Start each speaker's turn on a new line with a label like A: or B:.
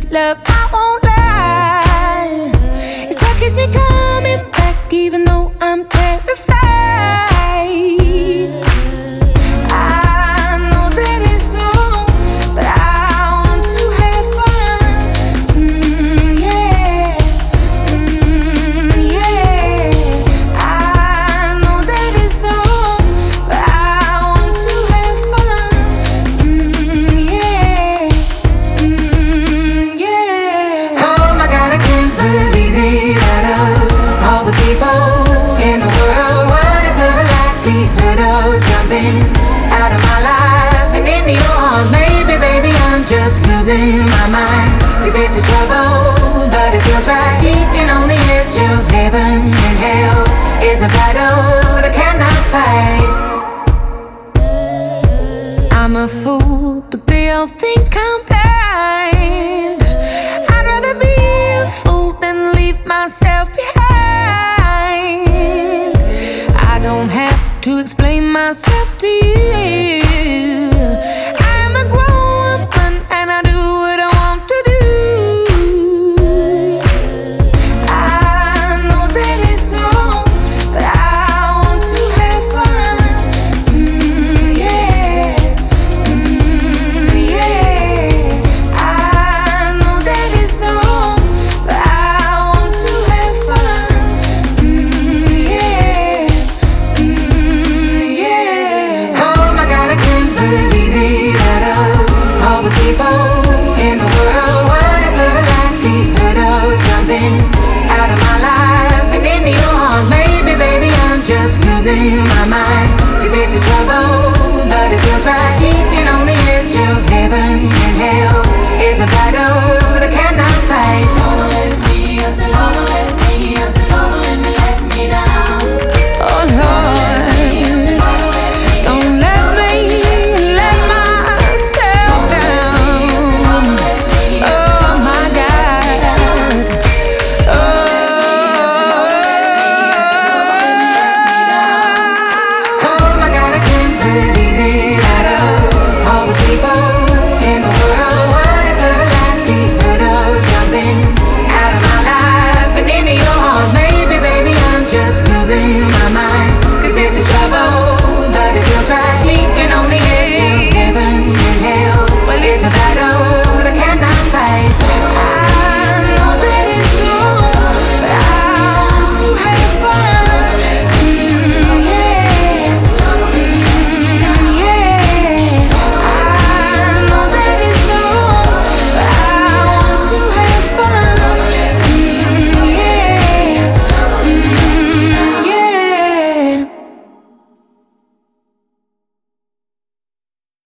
A: love, I won't lie. It's what keeps me coming back, even though I'm terrified. I know that it's wrong, but I want to have fun. Yeah, yeah. I know that it's wrong, but I want to have fun. Yeah, yeah. Oh my God, I can't believe it. Out of all the people in the world, what is the likelihood of jumping out of my life and into your arms? Maybe, baby, I'm just losing my mind. 'Cause this is trouble, but it feels right. Keeping on the edge of heaven and hell is a battle that I cannot fight. I'm a fool, but they all think I'm blind. I'd rather be a fool than leave myself behind. I don't have to explain myself to you.